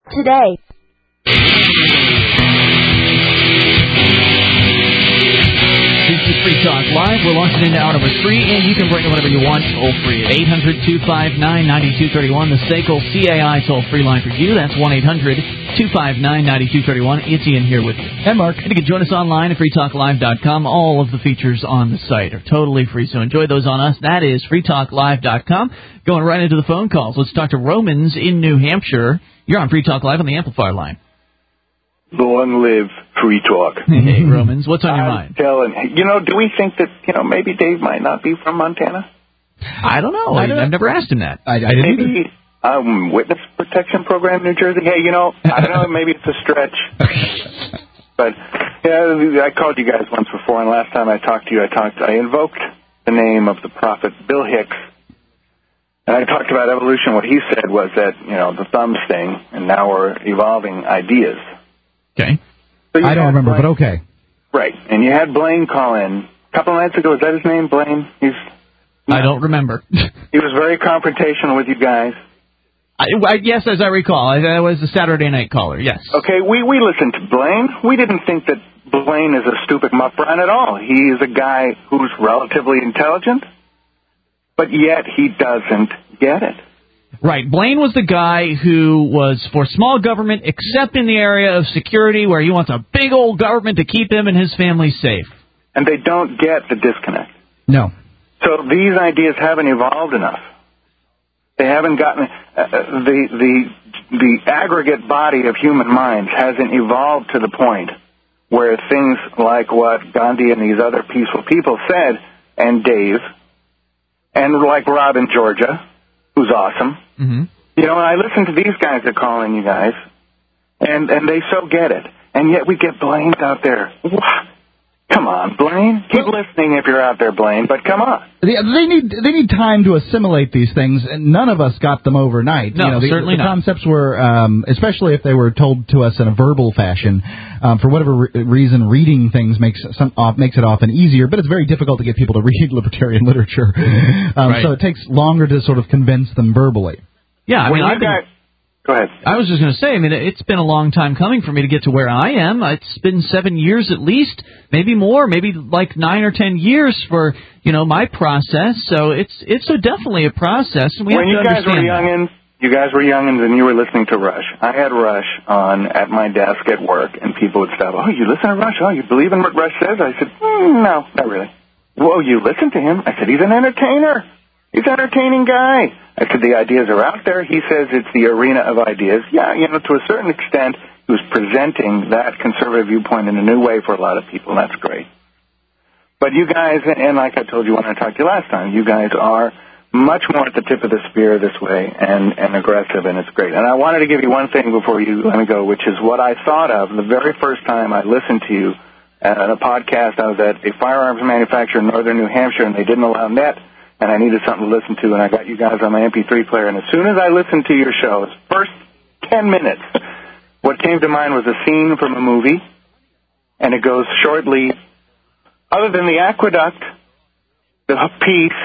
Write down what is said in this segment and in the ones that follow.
today. This is Free Talk Live. We're launching into hour number 3, and you can bring in whatever you want toll-free at 800-259-9231, the SACL CAI toll-free line for you. That's 1-800-259-9231. It's Ian here with you. And Mark. And you can join us online at freetalklive.com. All of the features on the site are totally free, so enjoy those on us. That is freetalklive.com. Going right into the phone calls. Let's talk to Romans in New Hampshire. You're on Free Talk Live on the Amplifier line. Long live Free Talk. Hey, Romans, what's on your mind? Do we think that, maybe Dave might not be from Montana? I don't know. I've never asked him that. I didn't maybe Witness Protection Program, New Jersey. Hey, I don't know, maybe it's a stretch. But I called you guys once before, and last time I talked to you, I invoked the name of the prophet Bill Hicks. And I talked about evolution. What he said was that, the thumbs thing, and now we're evolving ideas. Okay. So I don't remember, but okay. Right. And you had Blaine call in a couple of nights ago. Is that his name, Blaine? I don't remember. He was very confrontational with you guys. Yes, as I recall. I was a Saturday night caller, yes. Okay, we listened to Blaine. We didn't think that Blaine is a stupid muff brown at all. He is a guy who's relatively intelligent, but yet he doesn't get it. Right. Blaine was the guy who was for small government, except in the area of security, where he wants a big old government to keep him and his family safe. And they don't get the disconnect. No. So these ideas haven't evolved enough. They haven't gotten the aggregate body of human minds hasn't evolved to the point where things like what Gandhi and these other peaceful people said, and Dave, and like Rob in Georgia, who's awesome. Mm-hmm. I listen to these guys that call in, you guys, and they so get it. And yet we get Blaine out there. Come on, Blaine. Keep listening if you're out there, Blaine, but come on. They need time to assimilate these things, and none of us got them overnight. No, certainly the not. concepts were, especially if they were told to us in a verbal fashion, for whatever reason, reading things makes it often easier, but it's very difficult to get people to read libertarian literature. Right. So it takes longer to sort of convince them verbally. Yeah, Go ahead. I was just going to say, it's been a long time coming for me to get to where I am. It's been 7 years at least, maybe more, maybe like 9 or 10 years for, my process. So it's definitely a process. And when you guys were youngins, and you were listening to Rush. I had Rush on at my desk at work, and people would stop. Oh, you listen to Rush? Oh, you believe in what Rush says? I said, no, not really. Whoa, you listen to him? I said, he's an entertainer. He's an entertaining guy. I said, the ideas are out there. He says it's the arena of ideas. Yeah, to a certain extent, he was presenting that conservative viewpoint in a new way for a lot of people. That's great. But you guys, and like I told you when I talked to you last time, you guys are much more at the tip of the spear this way and aggressive, and it's great. And I wanted to give you one thing before you let me go, which is what I thought of the very first time I listened to you at a podcast. I was at a firearms manufacturer in northern New Hampshire, and they didn't allow net. And I needed something to listen to, and I got you guys on my MP3 player. And as soon as I listened to your shows, first 10 minutes, what came to mind was a scene from a movie, and it goes shortly, other than the aqueduct, the peace,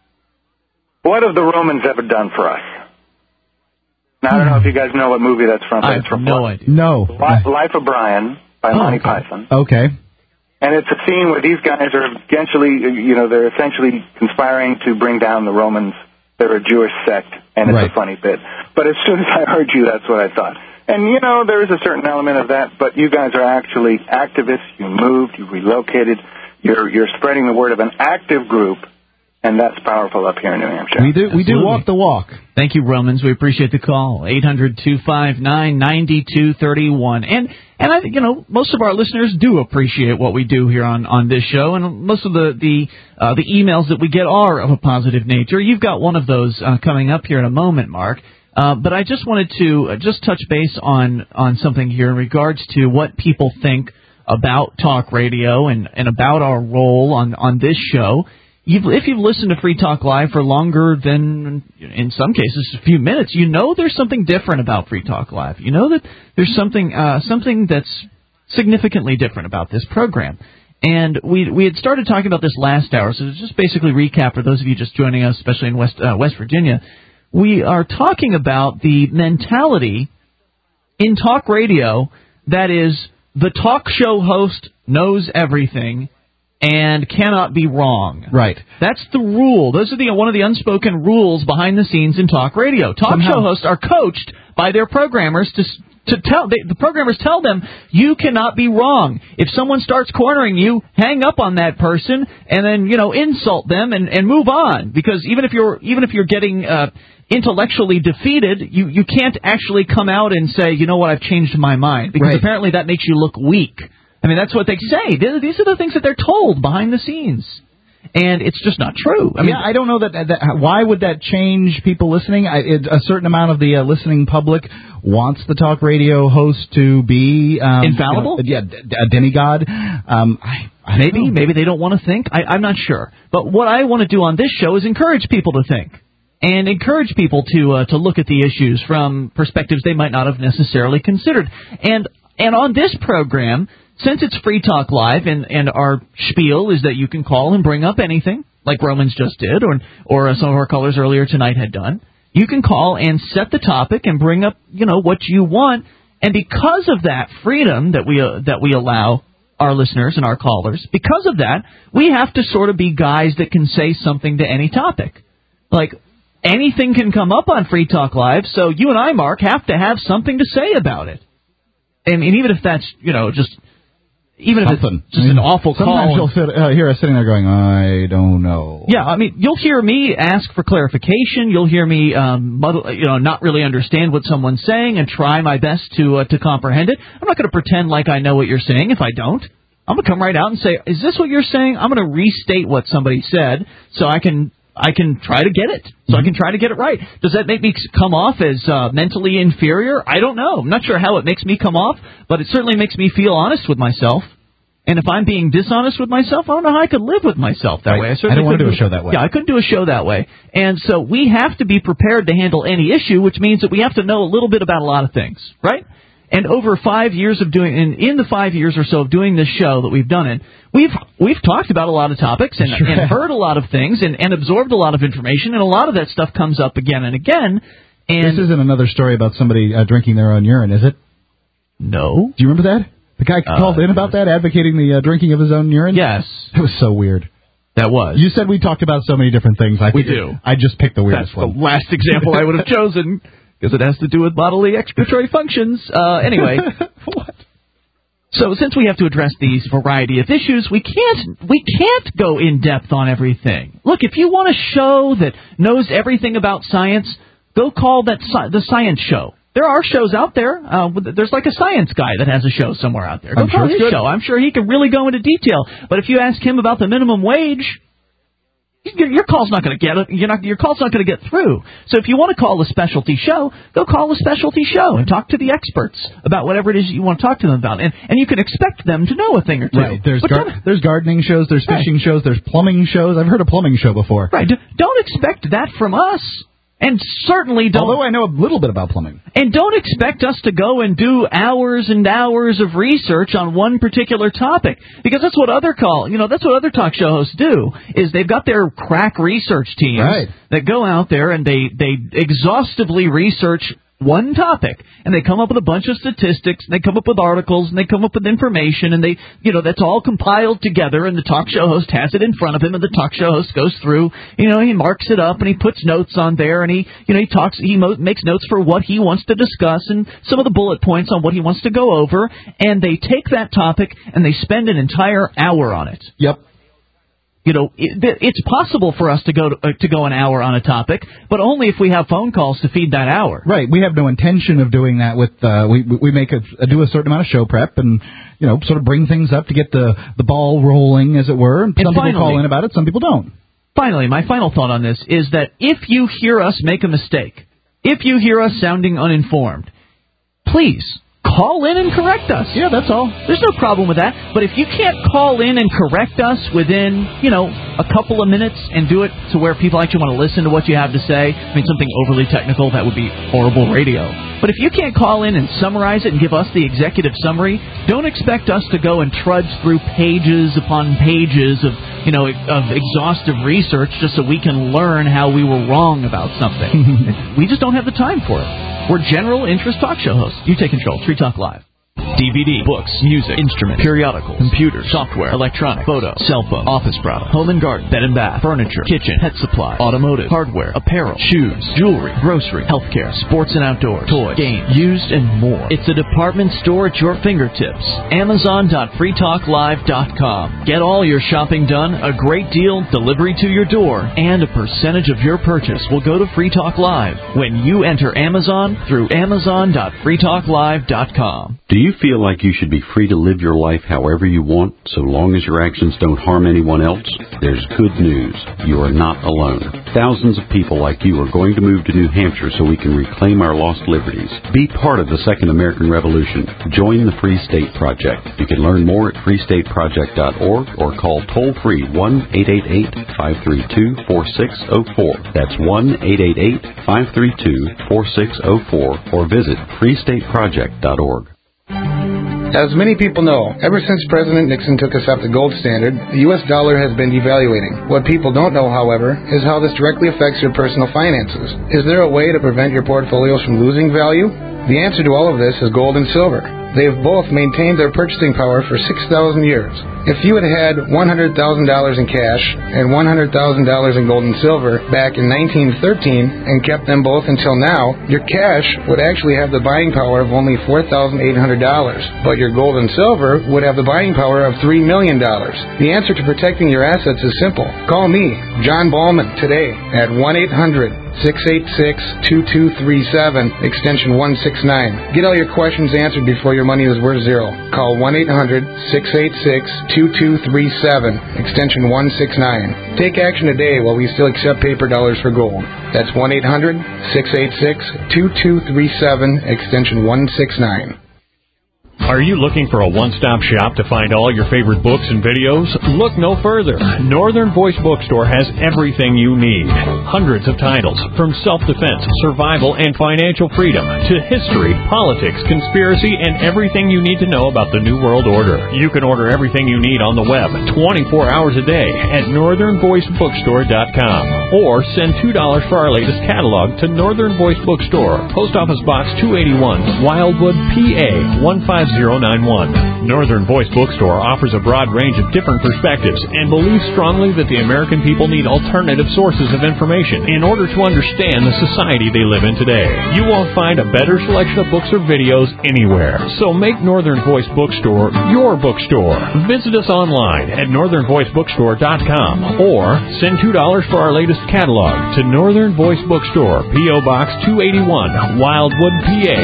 what have the Romans ever done for us? Now, I don't know if you guys know what movie that's from. I have no idea. No. Life of Brian by Monty Python. Okay. And it's a scene where these guys are they're essentially conspiring to bring down the Romans. They're a Jewish sect, and it's a funny bit. But as soon as I heard you, that's what I thought. And, there is a certain element of that, but you guys are actually activists. You moved, you relocated. You're spreading the word of an active group, and that's powerful up here in New Hampshire. We do walk the walk. Thank you, Romans. We appreciate the call. 800-259-9231. And I think, most of our listeners do appreciate what we do here on this show, and most of the emails that we get are of a positive nature. You've got one of those coming up here in a moment, Mark. But I just wanted to just touch base on something here in regards to what people think about talk radio and about our role on this show. If you've listened to Free Talk Live for longer than, in some cases, a few minutes, there's something different about Free Talk Live. That there's something that's significantly different about this program. And we had started talking about this last hour, so to just basically recap for those of you just joining us, especially in West Virginia, we are talking about the mentality in talk radio that is the talk show host knows everything and cannot be wrong. Right. That's the rule. Those are one of the unspoken rules behind the scenes in talk radio. Talk show hosts are coached by their programmers to tell the programmers tell them you cannot be wrong. If someone starts cornering you, hang up on that person and then insult them and move on, because even if you're getting intellectually defeated, you can't actually come out and say, you know what, I've changed my mind, because apparently that makes you look weak. I mean, that's what they say. These are the things that they're told behind the scenes. And it's just not true. I mean, I don't know that why would that change people listening? A certain amount of the listening public wants the talk radio host to be infallible. A demigod. Maybe they don't want to think. I'm not sure. But what I want to do on this show is encourage people to think and encourage people to look at the issues from perspectives they might not have necessarily considered. And on this program, since it's Free Talk Live, and our spiel is that you can call and bring up anything, like Romans just did, or some of our callers earlier tonight had done, you can call and set the topic and bring up, what you want. And because of that freedom that we allow our listeners and our callers, because of that, we have to sort of be guys that can say something to any topic. Like, anything can come up on Free Talk Live, so you and I, Mark, have to have something to say about it. And even if that's, even if it's just an awful call. Sometimes you'll hear us sitting there going, I don't know. Yeah, I mean, you'll hear me ask for clarification. You'll hear me, not really understand what someone's saying and try my best to comprehend it. I'm not going to pretend like I know what you're saying if I don't. I'm going to come right out and say, is this what you're saying? I'm going to restate what somebody said so I can try to get it. So I can try to get it right. Does that make me come off as mentally inferior? I don't know. I'm not sure how it makes me come off, but it certainly makes me feel honest with myself. And if I'm being dishonest with myself, I don't know how I could live with myself that way. I don't want to do a show that way. Yeah, I couldn't do a show that way. And so we have to be prepared to handle any issue, which means that we have to know a little bit about a lot of things, right? And over 5 years of doing, in the 5 years or so of doing this show that we've done it, we've talked about a lot of topics and heard a lot of things and absorbed a lot of information, and a lot of that stuff comes up again and again. And this isn't another story about somebody drinking their own urine, is it? No. Do you remember that? The guy called in about that, advocating the drinking of his own urine? Yes. It was so weird. That was. You said we talked about so many different things. We do. I just picked the weirdest one. That's the last example I would have chosen, because it has to do with bodily excretory functions. Anyway. What? So since we have to address these variety of issues, we can't go in depth on everything. Look, if you want a show that knows everything about science, go call that the Science Show. There are shows out there. There's like a science guy that has a show somewhere out there. Go call his show. I'm sure he can really go into detail. But if you ask him about the minimum wage, your call's not going to get it. Your call's not going to get through. So if you want to call a specialty show, go call a specialty show and talk to the experts about whatever it is you want to talk to them about. And you can expect them to know a thing or two. Right. There's gardening shows, there's fishing shows, there's plumbing shows. I've heard a plumbing show before. Right. Don't expect that from us. And certainly don't. Although I know a little bit about plumbing. And don't expect us to go and do hours and hours of research on one particular topic, because that's what other talk show hosts do. Is they've got their crack research teams that go out there and they exhaustively research one topic, and they come up with a bunch of statistics, and they come up with articles, and they come up with information, and that's all compiled together, and the talk show host has it in front of him, and the talk show host goes through, he marks it up, and he puts notes on there, and he makes notes for what he wants to discuss, and some of the bullet points on what he wants to go over, and they take that topic, and they spend an entire hour on it. Yep. It's possible for us to go an hour on a topic, but only if we have phone calls to feed that hour. Right. We have no intention of doing that with we do a certain amount of show prep and sort of bring things up to get the ball rolling, as it were. And some people call in about it, some people don't. Finally, my final thought on this is that if you hear us make a mistake, if you hear us sounding uninformed, please call in and correct us. Yeah, that's all. There's no problem with that. But if you can't call in and correct us within, a couple of minutes and do it to where people actually want to listen to what you have to say, something overly technical, that would be horrible radio. But if you can't call in and summarize it and give us the executive summary, don't expect us to go and trudge through pages upon pages of exhaustive research just so we can learn how we were wrong about something. We just don't have the time for it. We're general interest talk show hosts. You take control. Free Talk Live. DVD, books, music, instruments, periodicals, computers, software, electronic, photo, cell phone, office product, home and garden, bed and bath, furniture, kitchen, pet supply, automotive, hardware, apparel, shoes, jewelry, grocery, healthcare, sports and outdoors, toys, games, used, and more. It's a department store at your fingertips. Amazon.freetalklive.com. Get all your shopping done, a great deal, delivery to your door, and a percentage of your purchase will go to Free Talk Live when you enter Amazon through Amazon.freetalklive.com. Do you feel like you should be free to live your life however you want, so long as your actions don't harm anyone else? There's good news. You are not alone. Thousands of people like you are going to move to New Hampshire so we can reclaim our lost liberties. Be part of the Second American Revolution. Join the Free State Project. You can learn more at freestateproject.org or call toll-free 1-888-532-4604. That's 1-888-532-4604 or visit freestateproject.org. As many people know, ever since President Nixon took us off the gold standard, the U.S. dollar has been devaluating. What people don't know, however, is how this directly affects your personal finances. Is there a way to prevent your portfolios from losing value? The answer to all of this is gold and silver. They have both maintained their purchasing power for 6,000 years. If you had had $100,000 in cash and $100,000 in gold and silver back in 1913 and kept them both until now, your cash would actually have the buying power of only $4,800, but your gold and silver would have the buying power of $3 million. The answer to protecting your assets is simple. Call me, John Ballman, today at 1-800-686-2237, extension 169. Get all your questions answered before your money is worth zero. Call 1-800-686-2237, extension 169. Take action today while we still accept paper dollars for gold. That's 1-800-686-2237, extension 169. Are you looking for a one-stop shop to find all your favorite books and videos? Look no further. Northern Voice Bookstore has everything you need. Hundreds of titles, from self-defense, survival, and financial freedom, to history, politics, conspiracy, and everything you need to know about the New World Order. You can order everything you need on the web 24 hours a day at northernvoicebookstore.com or send $2 for our latest catalog to Northern Voice Bookstore, Post Office Box 281, Wildwood, PA 15091. Northern Voice Bookstore offers a broad range of different perspectives and believes strongly that the American people need alternative sources of information in order to understand the society they live in today. You won't find a better selection of books or videos anywhere. So make Northern Voice Bookstore your bookstore. Visit us online at northernvoicebookstore.com or send $2 for our latest catalog to Northern Voice Bookstore, P.O. Box 281, Wildwood, PA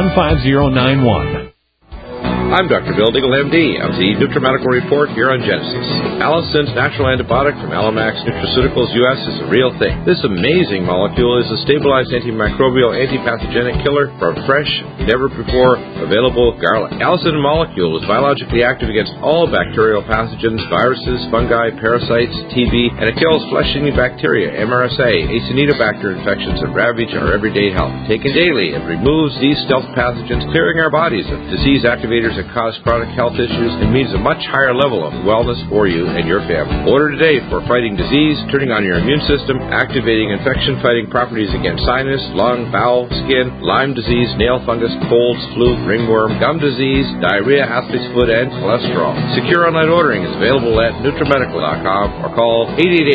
15091. I'm Dr. Bill Diggle, MD, of the NutriMedical Report here on Genesis. Allison's natural antibiotic from Alamax Nutraceuticals US is a real thing. This amazing molecule is a stabilized antimicrobial, antipathogenic killer from fresh, never-before available garlic. Allison molecule is biologically active against all bacterial pathogens, viruses, fungi, parasites, TB, and it kills flesh-eating bacteria, MRSA, Acinetobacter infections that ravage our everyday health. Taken daily, it removes these stealth pathogens, clearing our bodies of disease activators that cause chronic health issues and means a much higher level of wellness for you and your family. Order today for fighting disease, turning on your immune system, activating infection-fighting properties against sinus, lung, bowel, skin, Lyme disease, nail fungus, colds, flu, ringworm, gum disease, diarrhea, athlete's foot, and cholesterol. Secure online ordering is available at NutriMedical.com or call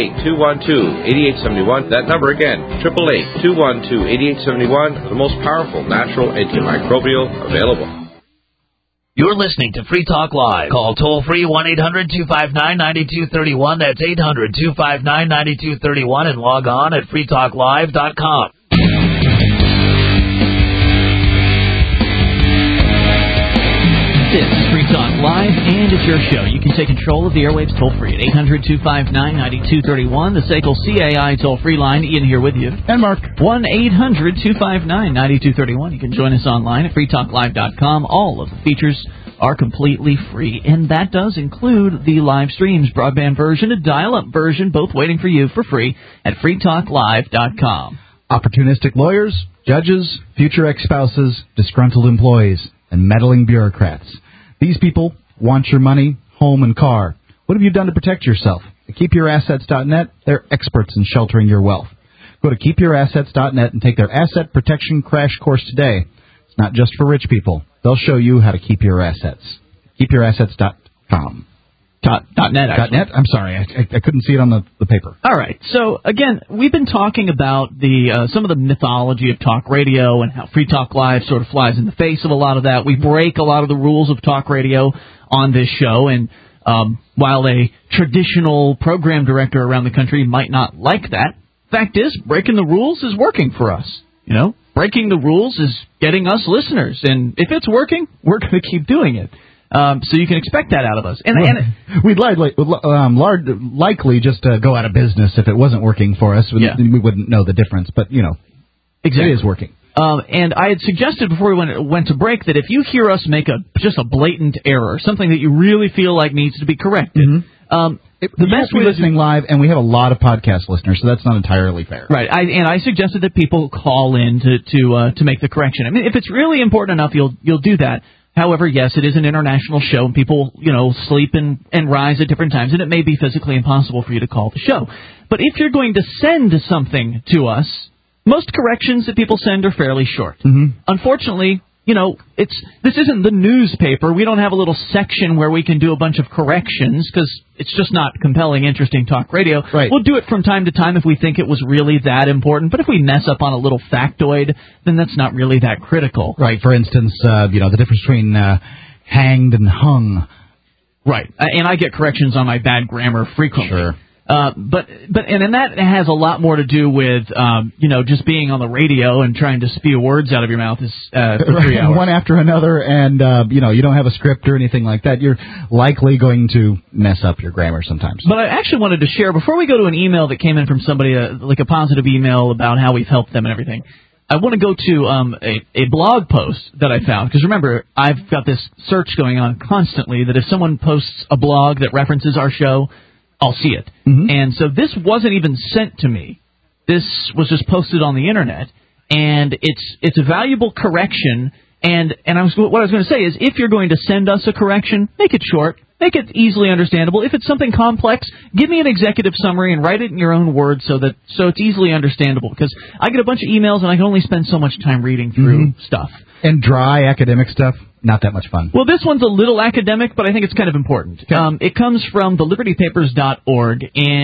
888-212-8871. That number again, 888-212-8871, the most powerful natural antimicrobial available. You're listening to Free Talk Live. Call toll-free 1-800-259-9231. That's 800-259-9231 and log on at freetalklive.com. This is Free Talk Live, and it's your show. You can take control of the airwaves toll-free at 800-259-9231, the SACL CAI toll-free line. Ian here with you. And Mark. 1-800-259-9231. You can join us online at freetalklive.com. All of the features are completely free, and that does include the live streams, broadband version and dial-up version, both waiting for you for free at freetalklive.com. Opportunistic lawyers, judges, future ex-spouses, disgruntled employees, and meddling bureaucrats. These people want your money, home, and car. What have you done to protect yourself? At KeepYourAssets.net, they're experts in sheltering your wealth. Go to keepyourassets.net and take their asset protection crash course today. It's not just for rich people. They'll show you how to keep your assets. Keepyourassets.com. .net, actually. .net? I'm sorry, I couldn't see it on the paper. All right. So, again, we've been talking about some of the mythology of talk radio and how Free Talk Live sort of flies in the face of a lot of that. We break a lot of the rules of talk radio on this show, and while a traditional program director around the country might not like that, fact is, breaking the rules is working for us. You know, breaking the rules is getting us listeners, and if it's working, we're going to keep doing it. So you can expect that out of us. And we'd likely just go out of business if it wasn't working for us. We wouldn't know the difference, but, you know, exactly. It is working. And I had suggested before we went to break that if you hear us make just a blatant error, something that you really feel like needs to be corrected, the best way listening live, and we have a lot of podcast listeners, so that's not entirely fair. Right. I suggested that people call in to make the correction. I mean, if it's really important enough, you'll do that. However, yes, it is an international show, and people, sleep and rise at different times, and it may be physically impossible for you to call the show. But if you're going to send something to us, most corrections that people send are fairly short. Unfortunately, this isn't the newspaper. We don't have a little section where we can do a bunch of corrections because it's just not compelling, interesting talk radio. Right. We'll do it from time to time if we think it was really that important. But if we mess up on a little factoid, then that's not really that critical. Right. For instance, the difference between hanged and hung. Right. And I get corrections on my bad grammar frequently. Sure. But that has a lot more to do with just being on the radio and trying to spew words out of your mouth for 3 hours. One after another, and you don't have a script or anything like that. You're likely going to mess up your grammar sometimes. But I actually wanted to share before we go to an email that came in from somebody, like a positive email about how we've helped them and everything. I want to go to a blog post that I found, because remember, I've got this search going on constantly that if someone posts a blog that references our show, I'll see it. And so this wasn't even sent to me. This was just posted on the internet, and it's a valuable correction. And what I was going to say is, if you're going to send us a correction, make it short, make it easily understandable. If it's something complex, give me an executive summary and write it in your own words so it's easily understandable. Because I get a bunch of emails and I can only spend so much time reading through stuff. And dry academic stuff, not that much fun. Well, this one's a little academic, but I think it's kind of important. Okay. It comes from thelibertypapers.org,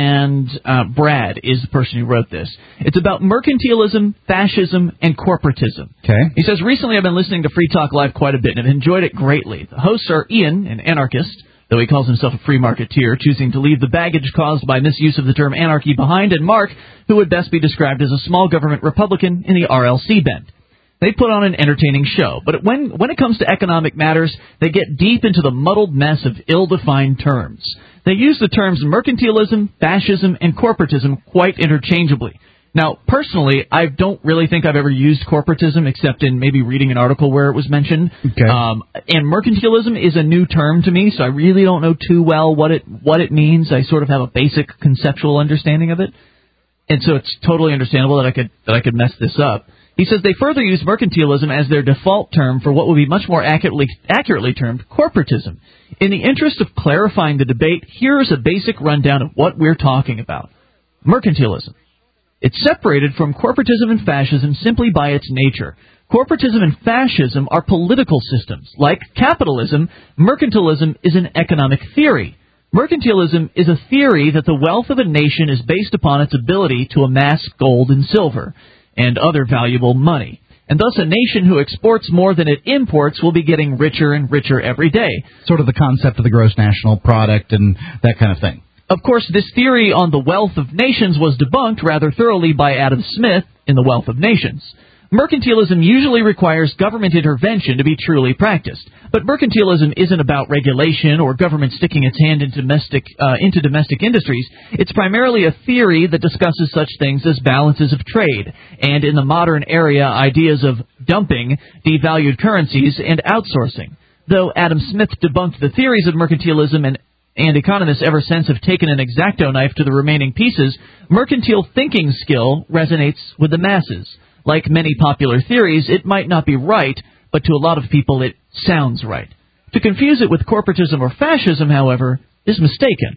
and Brad is the person who wrote this. It's about mercantilism, fascism, and corporatism. Okay. He says, recently I've been listening to Free Talk Live quite a bit and have enjoyed it greatly. The hosts are Ian, an anarchist, though he calls himself a free marketeer, choosing to leave the baggage caused by misuse of the term anarchy behind, and Mark, who would best be described as a small government Republican in the RLC bent. They put on an entertaining show, but when it comes to economic matters, they get deep into the muddled mess of ill-defined terms. They use the terms mercantilism, fascism, and corporatism quite interchangeably. Now, personally, I don't really think I've ever used corporatism except in maybe reading an article where it was mentioned. Okay. And mercantilism is a new term to me, so I really don't know too well what it means. I sort of have a basic conceptual understanding of it, and so it's totally understandable that I could mess this up. He says they further use mercantilism as their default term for what would be much more accurately termed corporatism. In the interest of clarifying the debate, here is a basic rundown of what we're talking about. Mercantilism. It's separated from corporatism and fascism simply by its nature. Corporatism and fascism are political systems. Like capitalism, mercantilism is an economic theory. Mercantilism is a theory that the wealth of a nation is based upon its ability to amass gold and silver and other valuable money. And thus a nation who exports more than it imports will be getting richer and richer every day. Sort of the concept of the gross national product and that kind of thing. Of course, this theory on the wealth of nations was debunked rather thoroughly by Adam Smith in The Wealth of Nations. Mercantilism usually requires government intervention to be truly practiced. But mercantilism isn't about regulation or government sticking its hand into domestic industries. It's primarily a theory that discusses such things as balances of trade, and in the modern area, ideas of dumping, devalued currencies, and outsourcing. Though Adam Smith debunked the theories of mercantilism and economists ever since have taken an X-Acto knife to the remaining pieces, mercantile thinking skill resonates with the masses. Like many popular theories, it might not be right, but to a lot of people it sounds right. To confuse it with corporatism or fascism, however, is mistaken.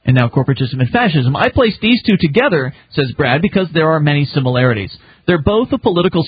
And now corporatism and fascism. I place these two together, says Brad, because there are many similarities. They're both political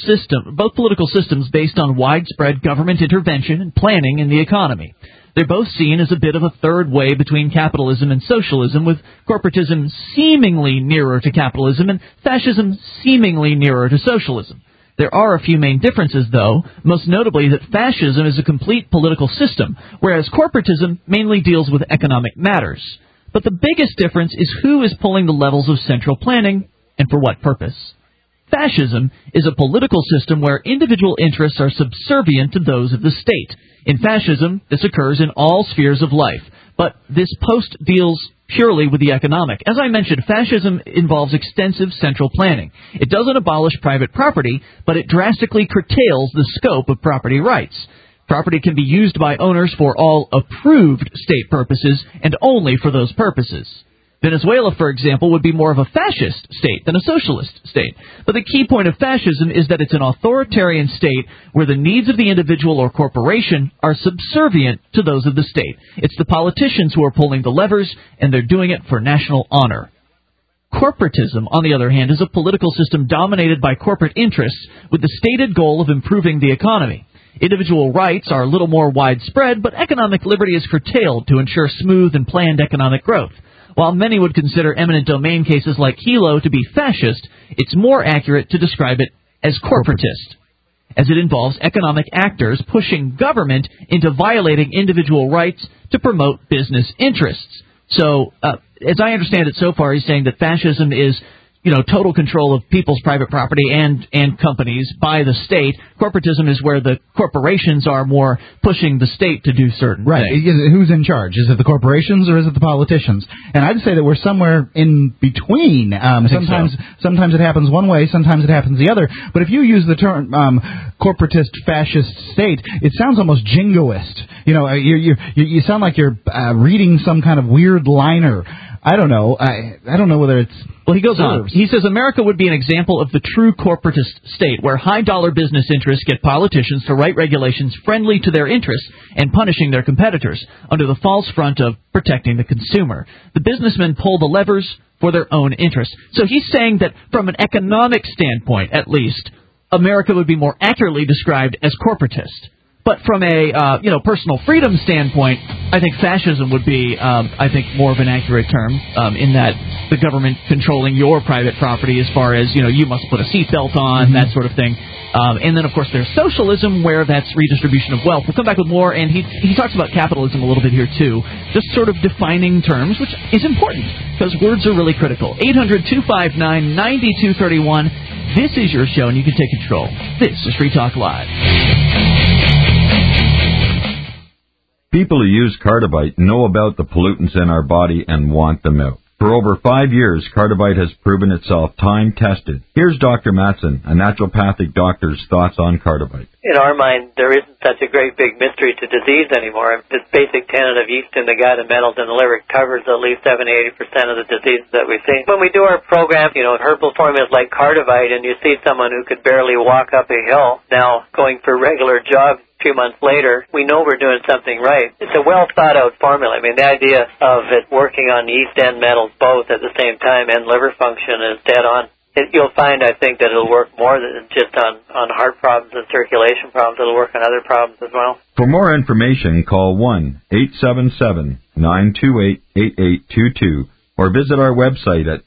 systems based on widespread government intervention and planning in the economy. They're both seen as a bit of a third way between capitalism and socialism, with corporatism seemingly nearer to capitalism and fascism seemingly nearer to socialism. There are a few main differences, though, most notably that fascism is a complete political system, whereas corporatism mainly deals with economic matters. But the biggest difference is who is pulling the levels of central planning and for what purpose. Fascism is a political system where individual interests are subservient to those of the state. In fascism, this occurs in all spheres of life, but this post deals purely with the economic. As I mentioned, fascism involves extensive central planning. It doesn't abolish private property, but it drastically curtails the scope of property rights. Property can be used by owners for all approved state purposes and only for those purposes. Venezuela, for example, would be more of a fascist state than a socialist state. But the key point of fascism is that it's an authoritarian state where the needs of the individual or corporation are subservient to those of the state. It's the politicians who are pulling the levers, and they're doing it for national honor. Corporatism, on the other hand, is a political system dominated by corporate interests with the stated goal of improving the economy. Individual rights are a little more widespread, but economic liberty is curtailed to ensure smooth and planned economic growth. While many would consider eminent domain cases like Hilo to be fascist, it's more accurate to describe it as corporatist, as it involves economic actors pushing government into violating individual rights to promote business interests. So, as I understand it so far, he's saying that fascism is, total control of people's private property and companies by the state. Corporatism is where the corporations are more pushing the state to do certain things. Who's in charge? Is it the corporations or is it the politicians? And I'd say that we're somewhere in between. Sometimes it happens one way, sometimes it happens the other. But if you use the term corporatist, fascist state, it sounds almost jingoist. You sound like you're reading some kind of weird liner. I don't know. I don't know whether it's... Well, he goes on. He says America would be an example of the true corporatist state, where high-dollar business interests get politicians to write regulations friendly to their interests and punishing their competitors under the false front of protecting the consumer. The businessmen pull the levers for their own interests. So he's saying that from an economic standpoint, at least, America would be more accurately described as corporatist. But from a personal freedom standpoint, I think fascism would be, more of an accurate term in that the government controlling your private property as far as, you must put a seatbelt on, that sort of thing. And then, of course, there's socialism where that's redistribution of wealth. We'll come back with more, and he talks about capitalism a little bit here, too, just sort of defining terms, which is important because words are really critical. 800-259-9231. This is your show, and you can take control. This is Free Talk Live. People who use Cardivite know about the pollutants in our body and want them out. For over 5 years, Cardivite has proven itself time-tested. Here's Dr. Matson, a naturopathic doctor's thoughts on Cardivite. In our mind, there isn't such a great big mystery to disease anymore. This basic tenet of yeast in the gut and metals in the liver covers at least 70-80% of the diseases that we see. When we do our program, herbal formulas like Cardivite, and you see someone who could barely walk up a hill now going for regular jogs, 2 months later, we know we're doing something right. It's a well-thought-out formula. I mean, the idea of it working on yeast and metals both at the same time and liver function is dead on. You'll find, I think, that it'll work more than just on heart problems and circulation problems. It'll work on other problems as well. For more information, call 1-877-928-8822 or visit our website at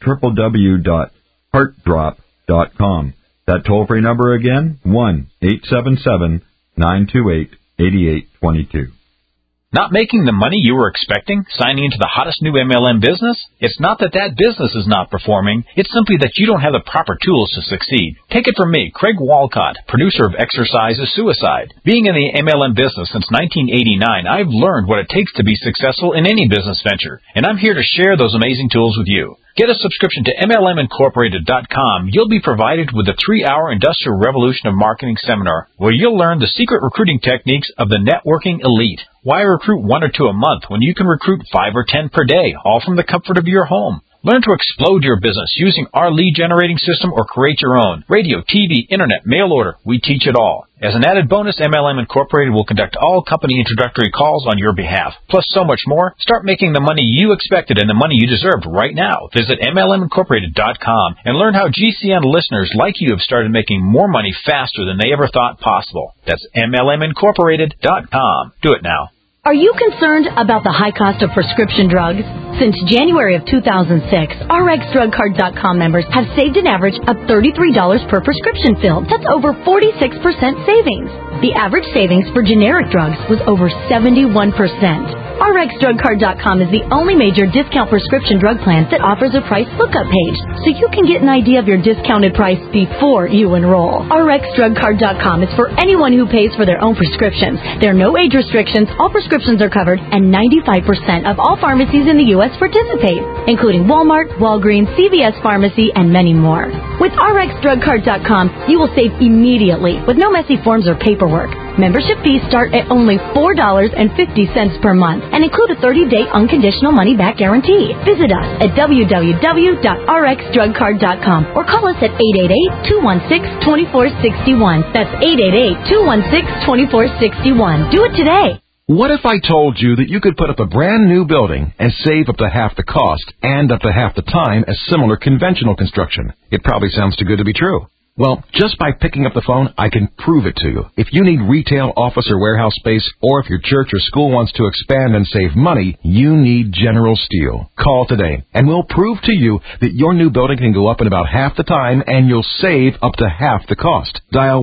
www.heartdrop.com. That toll-free number again, 1-877-928-8822. Not making the money you were expecting? Signing into the hottest new MLM business? It's not that business is not performing. It's simply that you don't have the proper tools to succeed. Take it from me, Craig Walcott, producer of Exercise is Suicide. Being in the MLM business since 1989, I've learned what it takes to be successful in any business venture, and I'm here to share those amazing tools with you. Get a subscription to MLMincorporated.com. You'll be provided with a 3-hour Industrial Revolution of Marketing seminar where you'll learn the secret recruiting techniques of the networking elite. Why recruit 1 or 2 a month when you can recruit 5 or 10 per day, all from the comfort of your home? Learn to explode your business using our lead generating system or create your own. Radio, TV, internet, mail order, we teach it all. As an added bonus, MLM Incorporated will conduct all company introductory calls on your behalf. Plus so much more. Start making the money you expected and the money you deserved right now. Visit MLMincorporated.com and learn how GCN listeners like you have started making more money faster than they ever thought possible. That's MLMincorporated.com. Do it now. Are you concerned about the high cost of prescription drugs? Since January of 2006, RxDrugCard.com members have saved an average of $33 per prescription filled. That's over 46% savings. The average savings for generic drugs was over 71%. RxDrugCard.com is the only major discount prescription drug plan that offers a price lookup page, so you can get an idea of your discounted price before you enroll. RxDrugCard.com is for anyone who pays for their own prescriptions. There are no age restrictions, all prescriptions are covered, and 95% of all pharmacies in the U.S. participate, including Walmart, Walgreens, CVS Pharmacy, and many more. With RxDrugCard.com, you will save immediately with no messy forms or paperwork. Membership fees start at only $4.50 per month and include a 30-day unconditional money-back guarantee. Visit us at www.rxdrugcard.com or call us at 888-216-2461. That's 888-216-2461. Do it today. What if I told you that you could put up a brand new building and save up to half the cost and up to half the time as similar conventional construction? It probably sounds too good to be true. Well, just by picking up the phone, I can prove it to you. If you need retail, office, or warehouse space, or if your church or school wants to expand and save money, you need General Steel. Call today, and we'll prove to you that your new building can go up in about half the time, and you'll save up to half the cost. Dial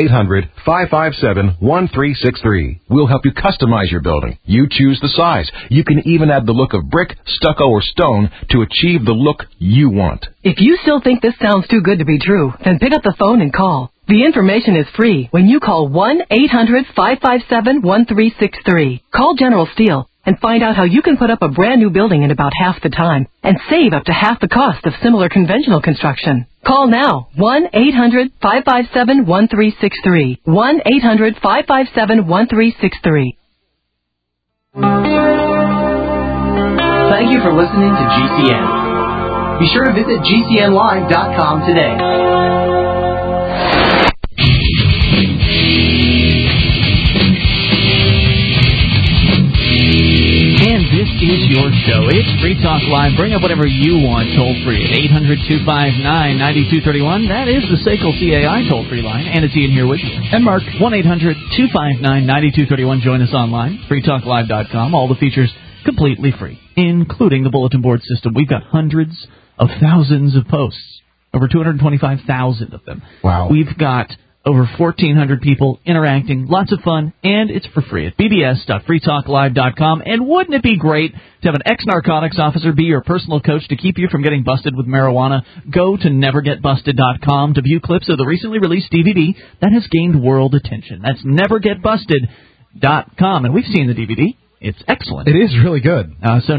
1-800-557-1363. We'll help you customize your building. You choose the size. You can even add the look of brick, stucco, or stone to achieve the look you want. If you still think this sounds too good to be true, then pick up the phone and call. The information is free when you call 1-800-557-1363. Call General Steel and find out how you can put up a brand new building in about half the time and save up to half the cost of similar conventional construction. Call now, 1-800-557-1363. 1-800-557-1363. Thank you for listening to GCN. Be sure to visit GCNlive.com today. And this is your show. It's Free Talk Live. Bring up whatever you want toll free at 800-259-9231. That is the SACL CAI toll free line. And it's Ian here with you. And Mark. 1-800-259-9231. Join us online. freetalklive.com. All the features completely free, including the bulletin board system. We've got hundreds of thousands of posts, over 225,000 of them. Wow. We've got over 1,400 people interacting, lots of fun, and it's for free at bbs.freetalklive.com. And wouldn't it be great to have an ex-narcotics officer be your personal coach to keep you from getting busted with marijuana? Go to nevergetbusted.com to view clips of the recently released DVD that has gained world attention. That's nevergetbusted.com, and we've seen the DVD. It's excellent. It is really good. So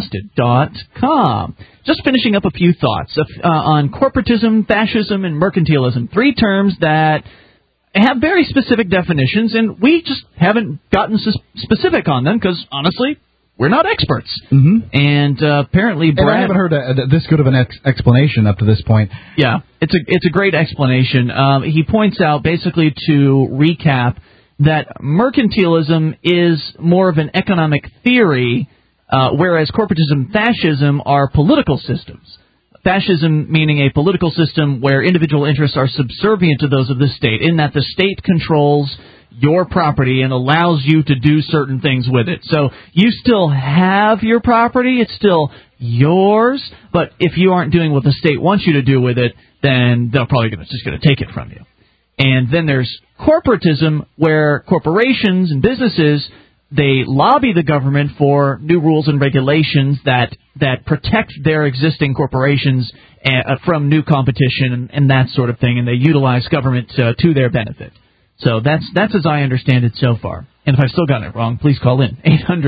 nevergetbusted.com. Just finishing up a few thoughts on corporatism, fascism, and mercantilism. Three terms that have very specific definitions, and we just haven't gotten specific on them because, honestly, we're not experts. Mm-hmm. And apparently Brad... And I haven't heard this good of an explanation up to this point. Yeah, it's a great explanation. He points out, basically, to recap, that mercantilism is more of an economic theory, whereas corporatism, fascism are political systems. Fascism meaning a political system where individual interests are subservient to those of the state, in that the state controls your property and allows you to do certain things with it. So you still have your property, it's still yours, but if you aren't doing what the state wants you to do with it, then they're probably just going to take it from you. And then there's corporatism, where corporations and businesses, they lobby the government for new rules and regulations that protect their existing corporations from new competition and that sort of thing, and they utilize government to their benefit. So that's as I understand it so far. And if I've still gotten it wrong, please call in,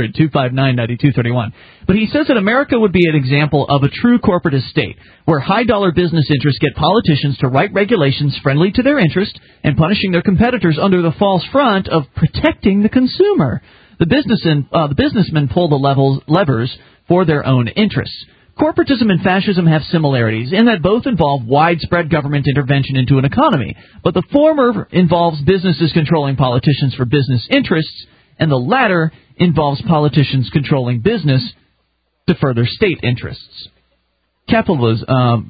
800-259-9231. But he says that America would be an example of a true corporatist state, where high-dollar business interests get politicians to write regulations friendly to their interest and punishing their competitors under the false front of protecting the consumer. The businessmen pull the levers for their own interests. Corporatism and fascism have similarities in that both involve widespread government intervention into an economy, but the former involves businesses controlling politicians for business interests, and the latter involves politicians controlling business to further state interests. Corporatism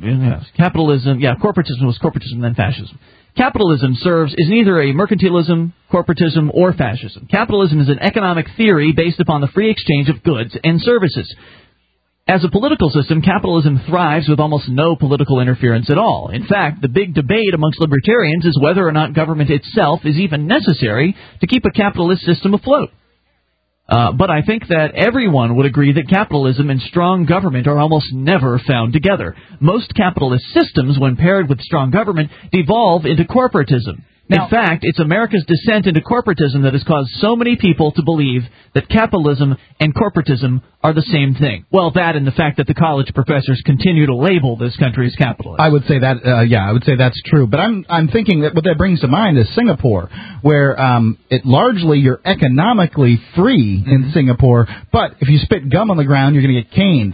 was corporatism, then fascism. Capitalism is neither a mercantilism, corporatism, or fascism. Capitalism is an economic theory based upon the free exchange of goods and services. As a political system, capitalism thrives with almost no political interference at all. In fact, the big debate amongst libertarians is whether or not government itself is even necessary to keep a capitalist system afloat. But I think that everyone would agree that capitalism and strong government are almost never found together. Most capitalist systems, when paired with strong government, devolve into corporatism. In fact, it's America's descent into corporatism that has caused so many people to believe that capitalism and corporatism are the same thing. Well, that and the fact that the college professors continue to label this country as capitalist. I would say that, I would say that's true. But I'm thinking that what that brings to mind is Singapore, where you're economically free in Singapore, but if you spit gum on the ground, you're going to get caned.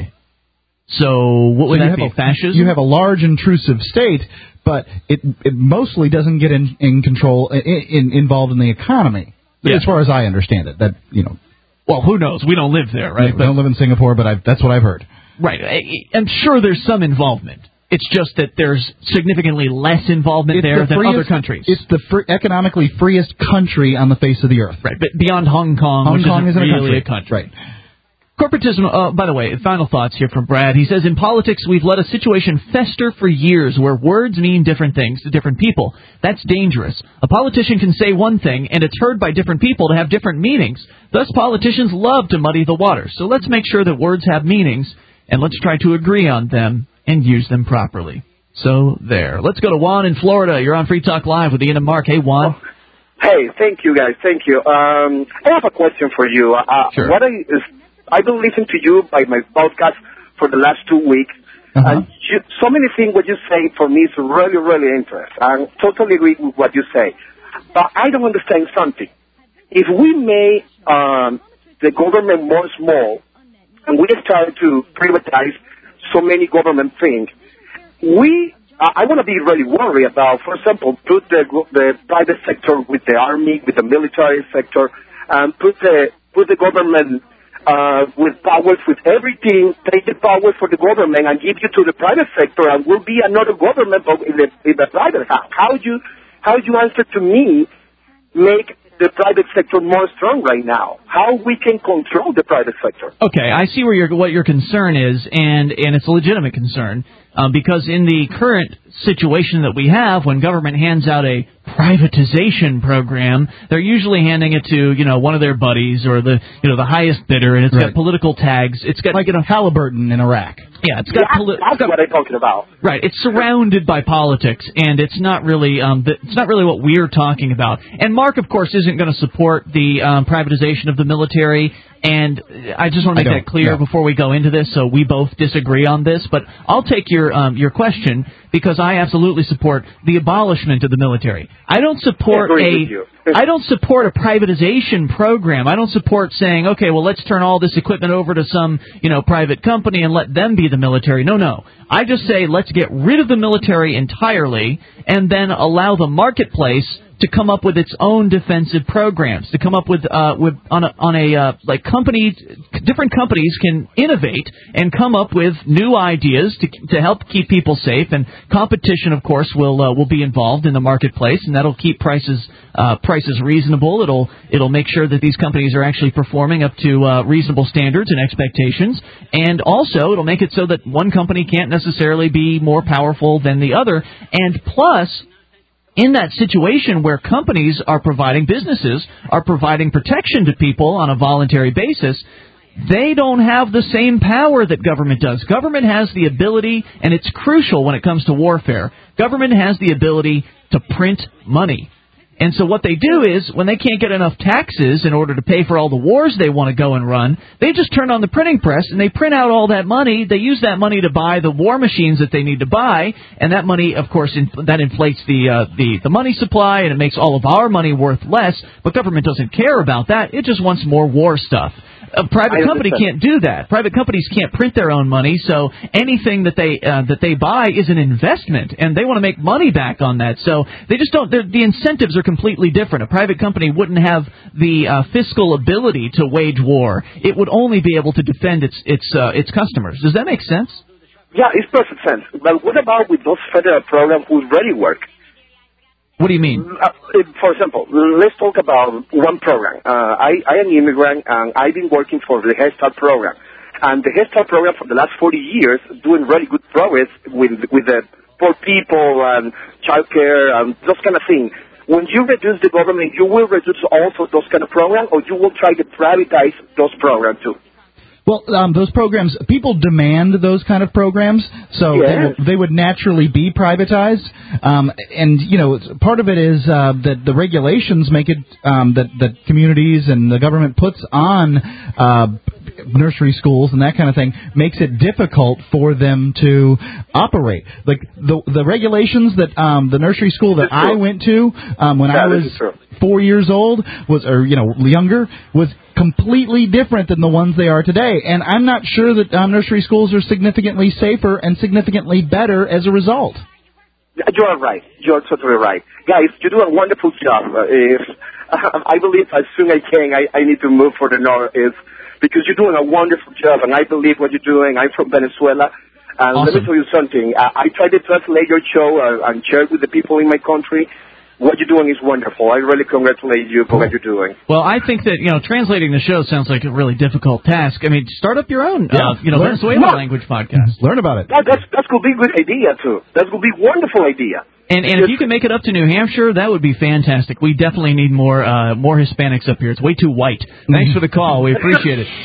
So what would that be, fascism? You have a large intrusive state, but it mostly doesn't get involved in the economy, as far as I understand it. Well, who knows? We don't live there, right? We don't live in Singapore, but that's what I've heard. Right. I'm sure there's some involvement. It's just that there's significantly less involvement than other countries. It's the economically freest country on the face of the earth. Right, but beyond Hong Kong, which isn't really a country. Right. Corporatism, by the way, final thoughts here from Brad. He says, in politics, we've let a situation fester for years where words mean different things to different people. That's dangerous. A politician can say one thing, and it's heard by different people to have different meanings. Thus, politicians love to muddy the waters. So let's make sure that words have meanings, and let's try to agree on them and use them properly. So, there. Let's go to Juan in Florida. You're on Free Talk Live with Ian and Mark. Hey, Juan. Hey, thank you, guys. Thank you. I have a question for you. Sure. I've been listening to you by my podcast for the last 2 weeks, and so many things what you say for me is really, really interesting. I totally agree with what you say. But I don't understand something. If we make the government more small, and we start to privatize so many government things, I want to be really worried about, for example, put the private sector with the army, with the military sector, and put the government with powers, with everything, take the power for the government and give you to the private sector, and will be another government but in the private. How do you answer to me, make the private sector more strong right now? How we can control the private sector? Okay, I see what your concern is, and it's a legitimate concern, because in the current situation that we have, when government hands out a privatization program, they're usually handing it to, one of their buddies or the highest bidder, and it's got political tags. It's got Halliburton in Iraq. Yeah, it's got that's what I'm talking about. Right, it's surrounded by politics, and it's not really what we're talking about. And Mark, of course, isn't going to support the privatization of the military. And I just want to make that clear before we go into this, so we both disagree on this. But I'll take your question, because I absolutely support the abolishment of the military. I don't support I don't support a privatization program. I don't support saying, okay, well, let's turn all this equipment over to some private company and let them be the military. No. I just say let's get rid of the military entirely and then allow the marketplace to come up with its own defensive programs, to come up with different companies can innovate and come up with new ideas to help keep people safe, and competition, of course, will be involved in the marketplace, and that'll keep prices reasonable. It'll make sure that these companies are actually performing up to reasonable standards and expectations, and also it'll make it so that one company can't necessarily be more powerful than the other, and plus, in that situation where businesses are providing protection to people on a voluntary basis, they don't have the same power that government does. Government has the ability, and it's crucial when it comes to warfare, government has the ability to print money. And so what they do is, when they can't get enough taxes in order to pay for all the wars they want to go and run, they just turn on the printing press and they print out all that money. They use that money to buy the war machines that they need to buy, and that money, of course, that inflates the money supply, and it makes all of our money worth less. But government doesn't care about that. It just wants more war stuff. A private company can't do that. Private companies can't print their own money, so anything that they buy is an investment, and they want to make money back on that. So they just don't. The incentives are completely different. A private company wouldn't have the fiscal ability to wage war. It would only be able to defend its customers. Does that make sense? Yeah, it's perfect sense. But what about with those federal programs who really work? What do you mean? For example, let's talk about one program. I am an immigrant, and I've been working for the Head Start program. And the Head Start program for the last 40 years doing really good progress with the poor people and child care and those kind of things. When you reduce the government, you will reduce also those kind of programs, or you will try to privatize those programs too? Well, those programs, people demand those kind of programs, so they would naturally be privatized. And, you know, part of it is that the regulations make it that communities and the government puts on nursery schools and that kind of thing makes it difficult for them to operate. Like the regulations that the nursery school that I went to when I was 4 years old younger was completely different than the ones they are today. And I'm not sure that nursery schools are significantly safer and significantly better as a result. You're right. You're totally right. Guys, you do a wonderful job. I believe as soon as I can, I need to move for the north because you're doing a wonderful job, and I believe what you're doing. I'm from Venezuela. And Let me tell you something. I try to translate your show and share it with the people in my country. What you're doing is wonderful. I really congratulate you for what you're doing. Well, I think that, translating the show sounds like a really difficult task. I mean, start up your own, Venezuelan language podcast. Learn about it. That could be a good idea, too. That could be a wonderful idea. And if you can make it up to New Hampshire, that would be fantastic. We definitely need more Hispanics up here. It's way too white. Thanks for the call. We appreciate it.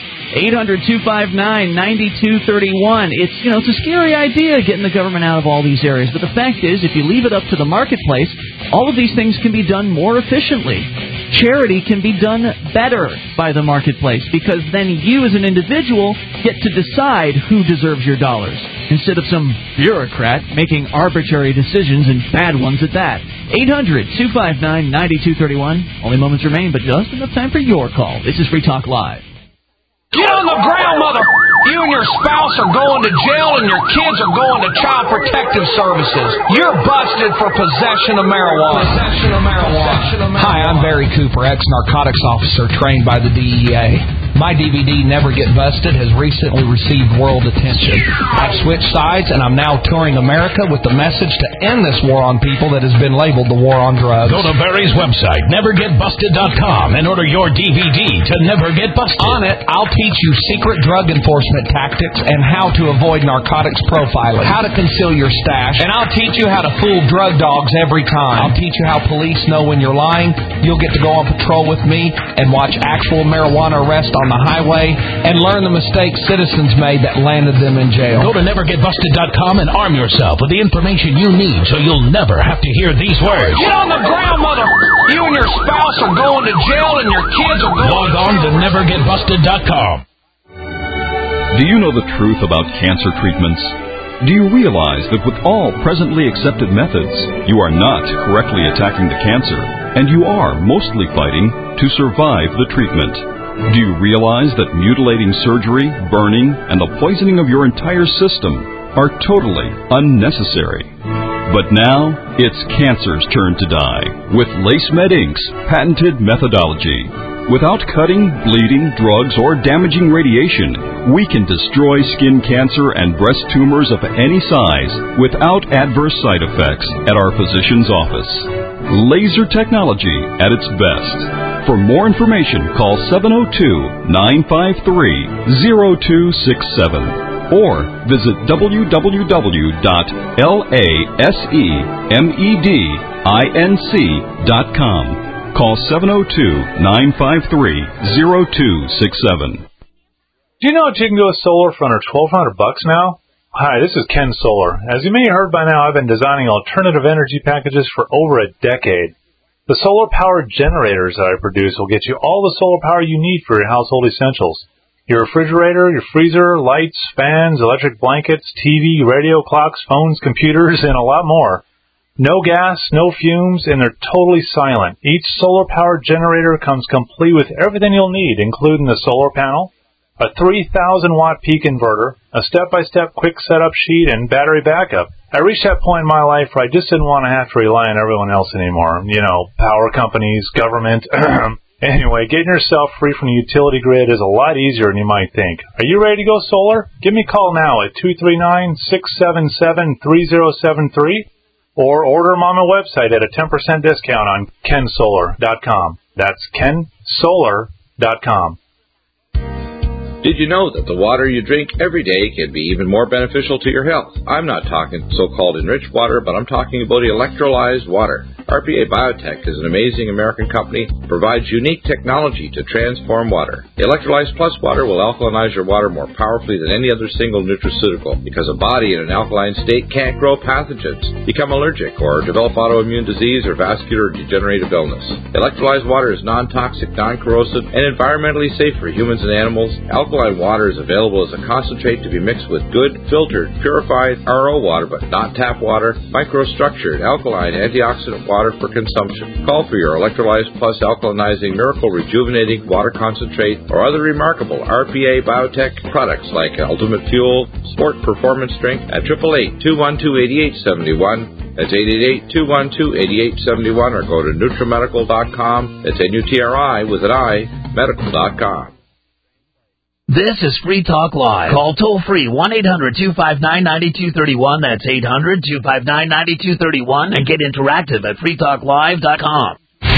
800-259-9231. It's a scary idea getting the government out of all these areas. But the fact is, if you leave it up to the marketplace, all of these things can be done more efficiently. Charity can be done better by the marketplace because then you as an individual get to decide who deserves your dollars instead of some bureaucrat making arbitrary decisions and bad ones at that. 800-259-9231. Only moments remain, but just enough time for your call. This is Free Talk Live. Get on the ground, mother! You and your spouse are going to jail and your kids are going to Child Protective Services. You're busted for possession of marijuana. Hi, I'm Barry Cooper, ex-narcotics officer trained by the DEA. My DVD, Never Get Busted, has recently received world attention. I've switched sides, and I'm now touring America with the message to end this war on people that has been labeled the war on drugs. Go to Barry's website, nevergetbusted.com, and order your DVD to Never Get Busted. On it, I'll teach you secret drug enforcement tactics and how to avoid narcotics profiling, how to conceal your stash, and I'll teach you how to fool drug dogs every time. I'll teach you how police know when you're lying. You'll get to go on patrol with me and watch actual marijuana arrests on the highway and learn the mistakes citizens made that landed them in jail. Go to nevergetbusted.com and arm yourself with the information you need so you'll never have to hear these words. Get on the ground, mother! You and your spouse are going to jail and your kids are going Log on to nevergetbusted.com. Do you know the truth about cancer treatments? Do you realize that with all presently accepted methods, you are not correctly attacking the cancer, and you are mostly fighting to survive the treatment? Do you realize that mutilating surgery, burning, and the poisoning of your entire system are totally unnecessary? But now, it's cancer's turn to die with LaceMed Inc.'s patented methodology. Without cutting, bleeding, drugs, or damaging radiation, we can destroy skin cancer and breast tumors of any size without adverse side effects at our physician's office. Laser technology at its best. For more information, call 702-953-0267 or visit www.lasemedinc.com. Call 702-953-0267. Do you know what you can go with solar for under $1,200 now? Hi, this is Ken Solar. As you may have heard by now, I've been designing alternative energy packages for over a decade. The solar-powered generators that I produce will get you all the solar power you need for your household essentials. Your refrigerator, your freezer, lights, fans, electric blankets, TV, radio, clocks, phones, computers, and a lot more. No gas, no fumes, and they're totally silent. Each solar-powered generator comes complete with everything you'll need, including the solar panel, a 3,000-watt peak inverter, a step-by-step quick setup sheet, and battery backup. I reached that point in my life where I just didn't want to have to rely on everyone else anymore. You know, power companies, government. Anyway, getting yourself free from the utility grid is a lot easier than you might think. Are you ready to go solar? Give me a call now at 239-677-3073 or order them on my website at a 10% discount on kensolar.com. That's kensolar.com. Did you know that the water you drink every day can be even more beneficial to your health? I'm not talking so-called enriched water, but I'm talking about electrolyzed water. RPA Biotech is an amazing American company that provides unique technology to transform water. Electrolyzed Plus water will alkalinize your water more powerfully than any other single nutraceutical because a body in an alkaline state can't grow pathogens, become allergic, or develop autoimmune disease or vascular degenerative illness. Electrolyzed water is non-toxic, non-corrosive, and environmentally safe for humans and animals. Alkaline water is available as a concentrate to be mixed with good, filtered, purified RO water, but not tap water, microstructured, alkaline, antioxidant water for consumption. Call for your Electrolyzed Plus alkalinizing miracle rejuvenating water concentrate or other remarkable RPA Biotech products like Ultimate Fuel, Sport Performance Drink at 888-212-8871. That's 888-212-8871 or go to NutriMedical.com. That's NUTRI with an I, medical.com. This is Free Talk Live. Call toll-free 1-800-259-9231. That's 800-259-9231. And get interactive at freetalklive.com.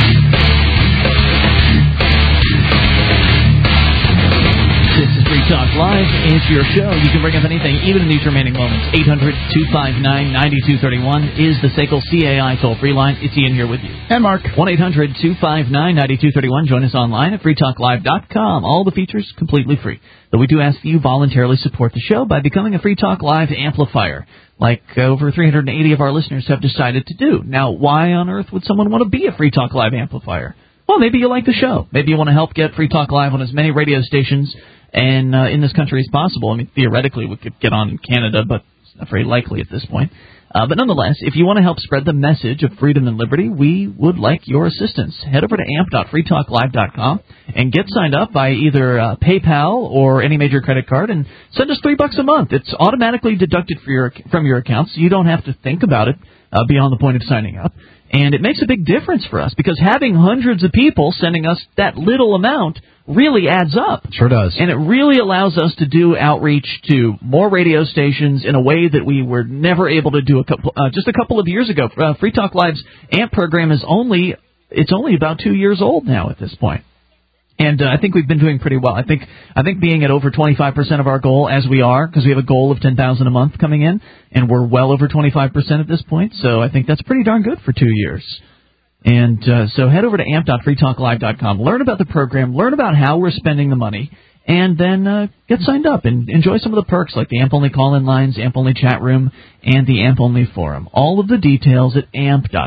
This is Free Talk Live. It's your show. You can bring up anything, even in these remaining moments. 800-259-9231 is the SACL CAI toll-free line. It's Ian here with you. And Mark. 1-800-259-9231. Join us online at freetalklive.com. All the features completely free. But we do ask that you voluntarily support the show by becoming a Free Talk Live amplifier, like over 380 of our listeners have decided to do. Now, why on earth would someone want to be a Free Talk Live amplifier? Well, maybe you like the show. Maybe you want to help get Free Talk Live on as many radio stations and in this country as possible. I mean, theoretically, we could get on in Canada, but it's not very likely at this point. But nonetheless, if you want to help spread the message of freedom and liberty, we would like your assistance. Head over to amp.freetalklive.com and get signed up by either PayPal or any major credit card and send us $3 a month. It's automatically deducted from your account, so you don't have to think about it beyond the point of signing up. And it makes a big difference for us because having hundreds of people sending us that little amount really adds up. Sure does. And it really allows us to do outreach to more radio stations in a way that we were never able to do just a couple of years ago. Free Talk Live's AMP program is only about 2 years old now at this point. And I think we've been doing pretty well. I think being at over 25% of our goal, as we are, because we have a goal of $10,000 a month coming in, and we're well over 25% at this point. So I think that's pretty darn good for 2 years. And so head over to amp.freetalklive.com, learn about the program, learn about how we're spending the money, and then get signed up and enjoy some of the perks like the AMP-only call-in lines, AMP-only chat room, and the AMP-only forum. All of the details at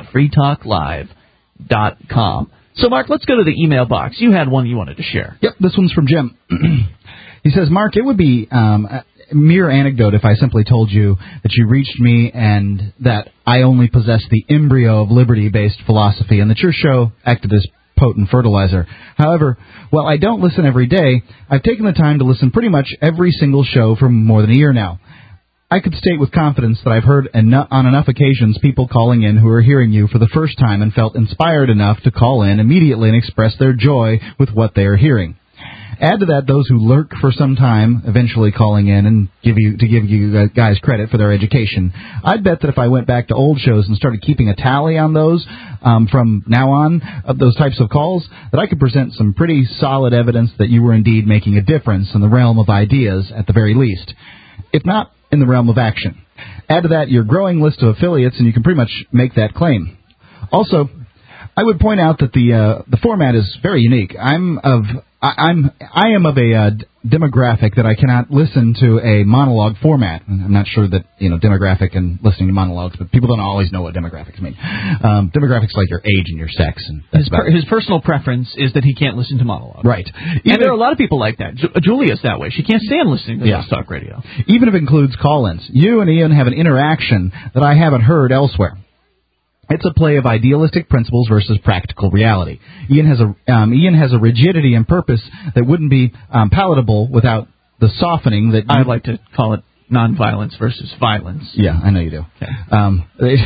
amp.freetalklive.com. So, Mark, let's go to the email box. You had one you wanted to share. Yep, this one's from Jim. He says, Mark, it would be a mere anecdote if I simply told you that you reached me and that I only possess the embryo of liberty-based philosophy and that your show acted as potent fertilizer. However, while I don't listen every day, I've taken the time to listen pretty much every single show for more than a year now. I could state with confidence that I've heard on enough occasions people calling in who are hearing you for the first time and felt inspired enough to call in immediately and express their joy with what they are hearing. Add to that those who lurk for some time, eventually calling in and give you guys credit for their education. I'd bet that if I went back to old shows and started keeping a tally on those from now on, of those types of calls, that I could present some pretty solid evidence that you were indeed making a difference in the realm of ideas at the very least, if not in the realm of action. Add to that your growing list of affiliates, and you can pretty much make that claim. Also, I would point out that the format is very unique. I am of a demographic that I cannot listen to a monologue format. I'm not sure that demographic and listening to monologues, but people don't always know what demographics mean. Demographics like your age and your sex, and his personal preference is that he can't listen to monologues. Right. And there are a lot of people like that. Julia's that way. She can't stand listening to News Talk Radio. Even if it includes call-ins, you and Ian have an interaction that I haven't heard elsewhere. It's a play of idealistic principles versus practical reality. Ian has a rigidity and purpose that wouldn't be palatable without the softening that I'd like to call it nonviolence versus violence. Yeah, I know you do. Okay.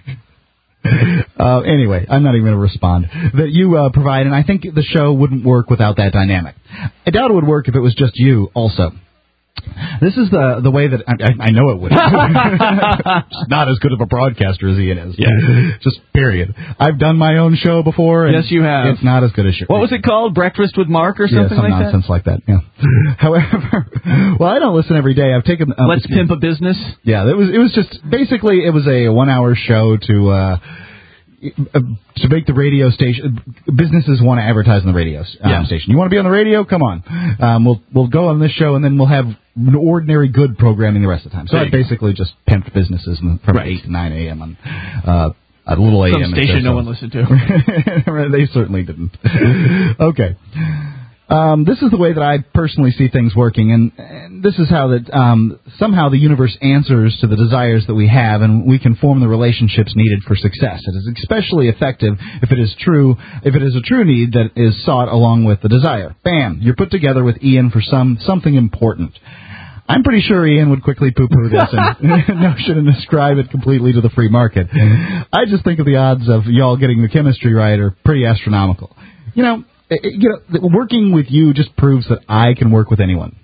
Anyway, I'm not even going to respond. That you provide, and I think the show wouldn't work without that dynamic. I doubt it would work if it was just you also. This is the way that I know it wouldn't. Just not as good of a broadcaster as Ian is. Yeah. Just period. I've done my own show before. And yes, you have. It's not as good as yours. What was it called? Breakfast with Mark or something some like that? nonsense like that. Yeah. However, well, I don't listen every day. I've taken. Let's Pimp a Business. Yeah, it was just basically it was a 1-hour show to make the radio station. Businesses want to advertise on the radio station. You want to be on the radio? Come on. We'll go on this show, and then we'll have ordinary good programming the rest of the time. So I basically just pimped businesses from 8 to 9 a.m. on a little a.m. Some station no one listened to. They certainly didn't. Okay. This is the way that I personally see things working, and this is how that somehow the universe answers to the desires that we have, and we can form the relationships needed for success. It is especially effective if it is a true need that is sought along with the desire. Bam! You're put together with Ian for something important. I'm pretty sure Ian would quickly poo-poo this and notion and ascribe it completely to the free market. I just think of the odds of y'all getting the chemistry right are pretty astronomical. Working with you just proves that I can work with anyone.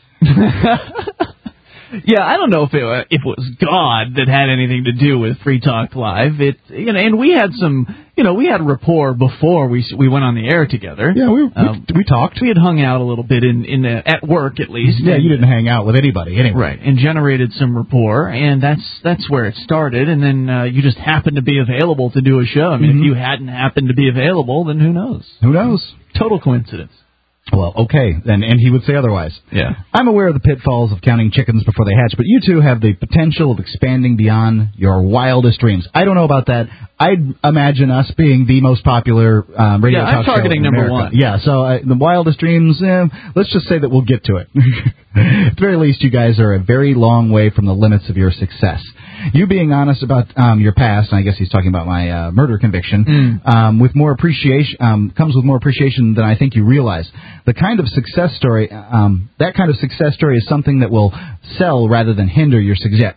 Yeah, I don't know if it was God that had anything to do with Free Talk Live. And we had we had rapport before we went on the air together. Yeah, we talked. We had hung out a little bit at work at least. Yeah, you didn't hang out with anybody anyway. Right, and generated some rapport, and that's where it started. And then you just happened to be available to do a show. I mean, if you hadn't happened to be available, then who knows? Who knows? Total coincidence. Well, okay, and he would say otherwise. Yeah. I'm aware of the pitfalls of counting chickens before they hatch, but you two have the potential of expanding beyond your wildest dreams. I don't know about that. I'd imagine us being the most popular radio talk show in America. I'm targeting number one. Yeah, so the wildest dreams, let's just say that we'll get to it. At the very least, you guys are a very long way from the limits of your success. You being honest about your past, and I guess he's talking about my murder conviction, with more appreciation comes with more appreciation than I think you realize. The kind of success story, that kind of success story is something that will sell rather than hinder your success.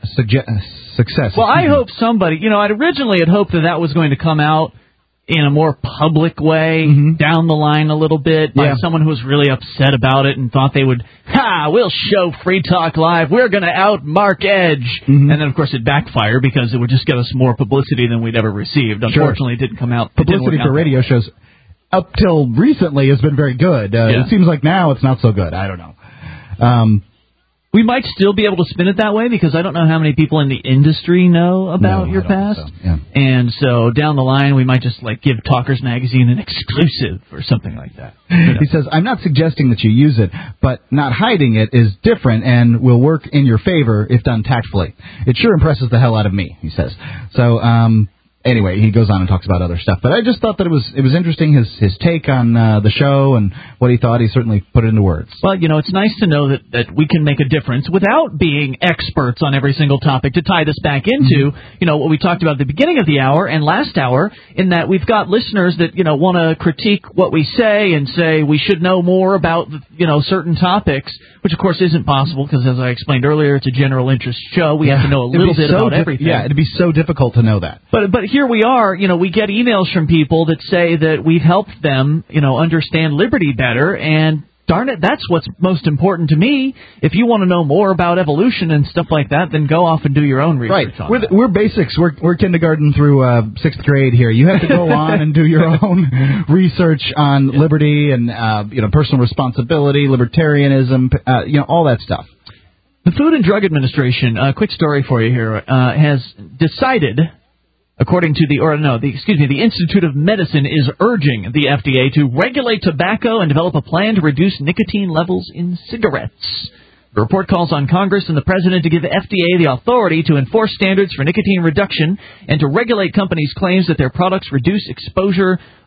Well, I hope somebody, I originally had hoped that was going to come out in a more public way, down the line a little bit, by someone who was really upset about it and thought they would, we'll show Free Talk Live, we're going to out Mark Edge. And then, of course, it backfired because it would just get us more publicity than we'd ever received. Unfortunately, it didn't come out. Publicity for radio shows up till recently has been very good. It seems like now it's not so good. I don't know. We might still be able to spin it that way because I don't know how many people in the industry know about your past. So. Yeah. And so down the line, we might just give Talkers Magazine an exclusive or something like that. He says, I'm not suggesting that you use it, but not hiding it is different and will work in your favor if done tactfully. It sure impresses the hell out of me, he says. So, anyway, he goes on and talks about other stuff. But I just thought that it was interesting, his take on the show and what he thought. He certainly put it into words. Well, it's nice to know that we can make a difference without being experts on every single topic. To tie this back into, what we talked about at the beginning of the hour and last hour, in that we've got listeners that, want to critique what we say and say we should know more about, certain topics, which, of course, isn't possible because, as I explained earlier, it's a general interest show. We have to know a little bit about everything. Yeah, it'd be so difficult to know that. But here we are, we get emails from people that say that we've helped them, understand liberty better, and darn it, that's what's most important to me. If you want to know more about evolution and stuff like that, then go off and do your own research on that. We're basics. We're kindergarten through 6th grade here. You have to go on and do your own research on liberty and, personal responsibility, libertarianism, all that stuff. The Food and Drug Administration, quick story for you here, has decided... According to the Institute of Medicine is urging the FDA to regulate tobacco and develop a plan to reduce nicotine levels in cigarettes. The report calls on Congress and the President to give the FDA the authority to enforce standards for nicotine reduction and to regulate companies' claims that their products reduce exposure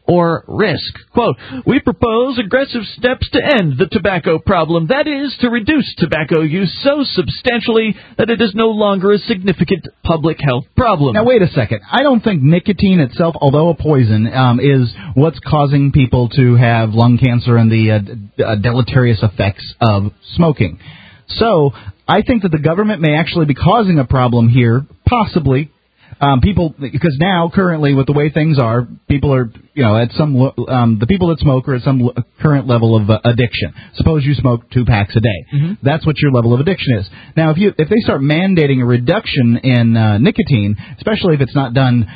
or risk. Quote, we propose aggressive steps to end the tobacco problem. That is, to reduce tobacco use so substantially that it is no longer a significant public health problem. Now, wait a second. I don't think nicotine itself, although a poison, is what's causing people to have lung cancer and the deleterious effects of smoking. So I think that the government may actually be causing a problem here, possibly. Because now, currently, with the way things are, people are, at the people that smoke are at some current level of addiction. Suppose you smoke 2 packs a day. Mm-hmm. That's what your level of addiction is. Now, if they start mandating a reduction in nicotine, especially if it's not done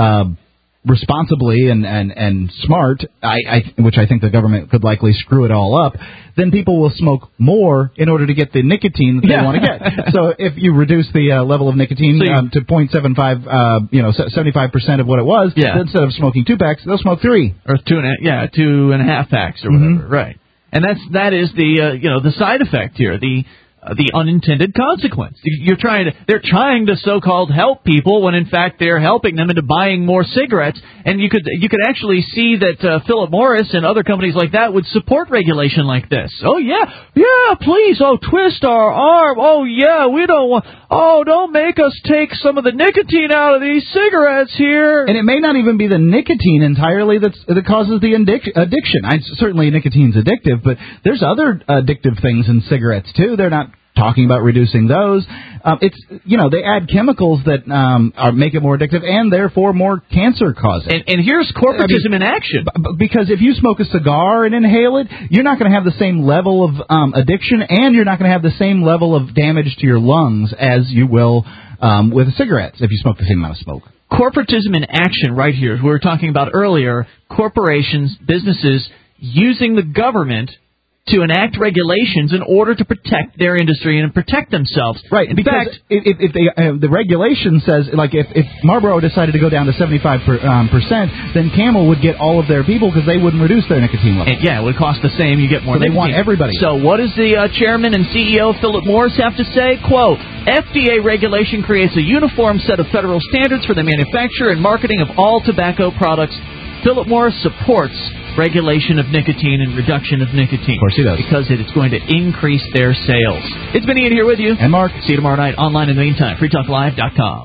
responsibly and smart, which I think the government could likely screw it all up, then people will smoke more in order to get the nicotine that they want to get. So if you reduce the level of nicotine to 0.75, 75% of what it was, then instead of smoking 2 packs, they'll smoke 3 or 2.5 packs or whatever. Right, and that is the side effect here. The unintended consequence. They're trying to so-called help people when in fact they're helping them into buying more cigarettes. And you could actually see that Philip Morris and other companies like that would support regulation like this. Oh yeah, please. Oh, twist our arm. Oh yeah, we don't want. Oh, don't make us take some of the nicotine out of these cigarettes here. And it may not even be the nicotine entirely that causes the addiction. Certainly nicotine's addictive, but there's other addictive things in cigarettes too. They're not talking about reducing those. They add chemicals that make it more addictive and therefore more cancer causing. And here's corporatism in action. Because if you smoke a cigar and inhale it, you're not going to have the same level of addiction, and you're not going to have the same level of damage to your lungs as you will with cigarettes if you smoke the same amount of smoke. Corporatism in action right here. We were talking about earlier, corporations, businesses using the government to enact regulations in order to protect their industry and protect themselves. Right. In fact, if the regulation says, like, if Marlboro decided to go down to 75%, then Camel would get all of their people because they wouldn't reduce their nicotine level. And, it would cost the same. You get more nicotine. They want everybody. So what does the chairman and CEO Philip Morris have to say? Quote, FDA regulation creates a uniform set of federal standards for the manufacture and marketing of all tobacco products. Philip Morris supports regulation of nicotine and reduction of nicotine. Of course he does. Because it is going to increase their sales. It's been Ian here with you. And Mark. See you tomorrow night online in the meantime. freetalklive.com.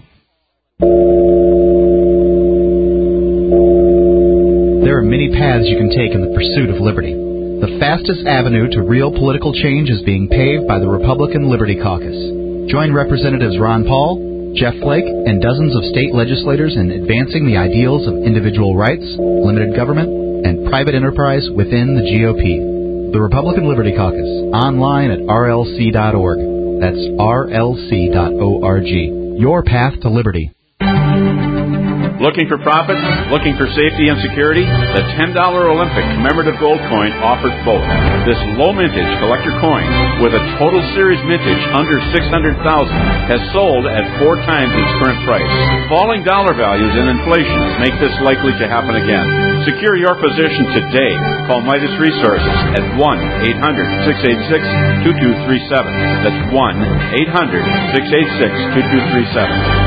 There are many paths you can take in the pursuit of liberty. The fastest avenue to real political change is being paved by the Republican Liberty Caucus. Join Representatives Ron Paul, Jeff Flake, and dozens of state legislators in advancing the ideals of individual rights, limited government, and private enterprise within the GOP. The Republican Liberty Caucus, online at rlc.org. That's rlc.org. Your path to liberty. Looking for profits? Looking for safety and security? The $10 Olympic commemorative gold coin offers both. This low mintage collector coin, with a total series mintage under $600,000, has sold at 4 times its current price. Falling dollar values and inflation make this likely to happen again. Secure your position today. Call Midas Resources at 1-800-686-2237. That's 1-800-686-2237.